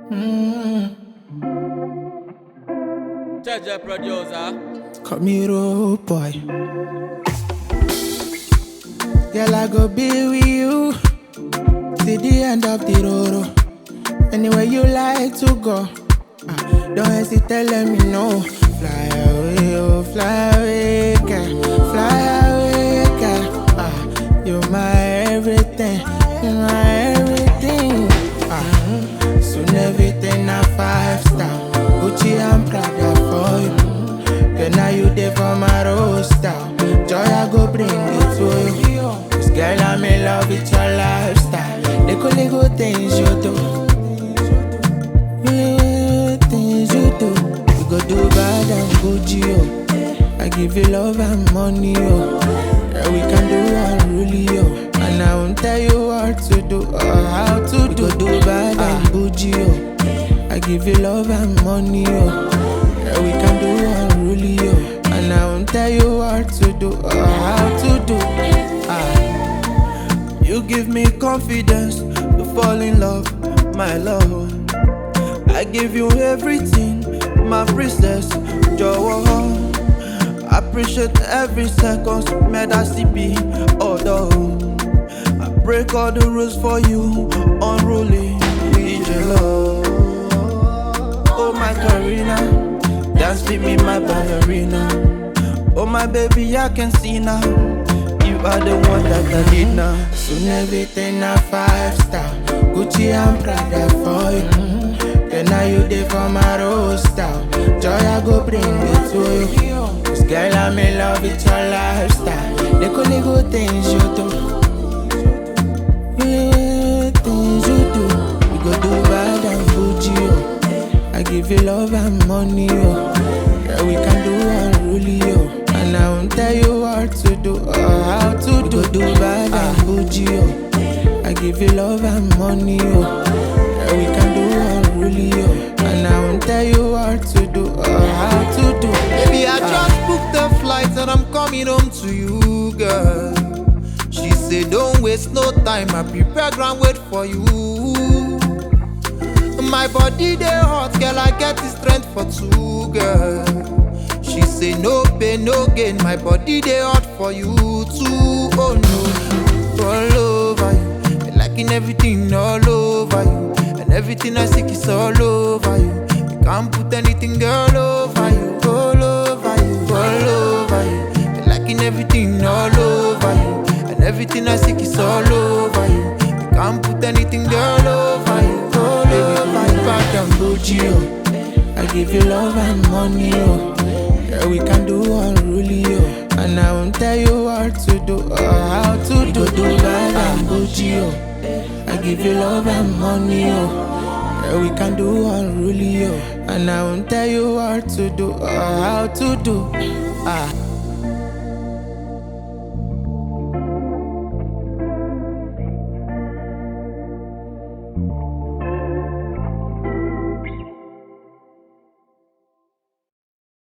Jaja producer. Call me road boy. Girl, I go be with you till the end of the road. Anywhere you like to go, don't hesitate, let me know. Fly away, oh, fly away, girl. Fly away, girl. You're my everything, you're my everything. Soon everything a 5-star. Gucci and Prada for you. Girl, now you there for my roster. Joy, I go bring it to you. Cause girl, I'm in love with your lifestyle. The only good things you do. Things you do. We go do bad and Gucci, oh. I give you love and money, oh. Yeah, we can do unruly, oh. And I won't tell you what to do or how to do. We go do bad and Gucci, oh. I give you love and money, oh. Yeah, we can do unruly, oh. And I won't tell you what to do or how to do. You give me confidence to fall in love, my love. I give you everything, my princess, Joe. Appreciate every second, made I see be, although I break all the rules for you, unruly, with your love. Oh my Karina, dance with me, my ballerina. Oh my baby, I can see now. You are the one that I need now. Soon everything a 5-star. Gucci and Prada for you. Then now you there for my roster. Joy, I go bring it to you. Cause girl, I'm in love with your lifestyle. The only good things you do. Yeah, things you do. We go do bad and Gucci, oh. I give you love and money, oh. Yeah, we can do unruly, oh. And I won't tell you what to do or how to do. We go do bad and Gucci, oh. I give you love and money, oh. Yeah, we can do unruly, oh. And I won't tell you what to do or how to do. Baby, I just booked the flight and I'm coming home to you, girl. She said, don't waste no time, I prepare ground wait for you. My body they hot, girl, I get the strength for two, girl. She say no pain, no gain, my body they hot for you too. Oh no, all over you, liking everything all over you, and everything I seek is all over you. You can't put anything girl over you, all over you, all over you, liking everything all over you, and everything I seek is all over you. You can't put anything girl over you, all over you. Back and Gucci, oh. I give you love and money, oh. Yeah, we can do unruly, oh. And I won't tell you what to do or how to do. Do bad and Gucci, oh. I give you love and money, oh. Yeah, we can do unruly, oh. And I won't tell you what to do or how to do.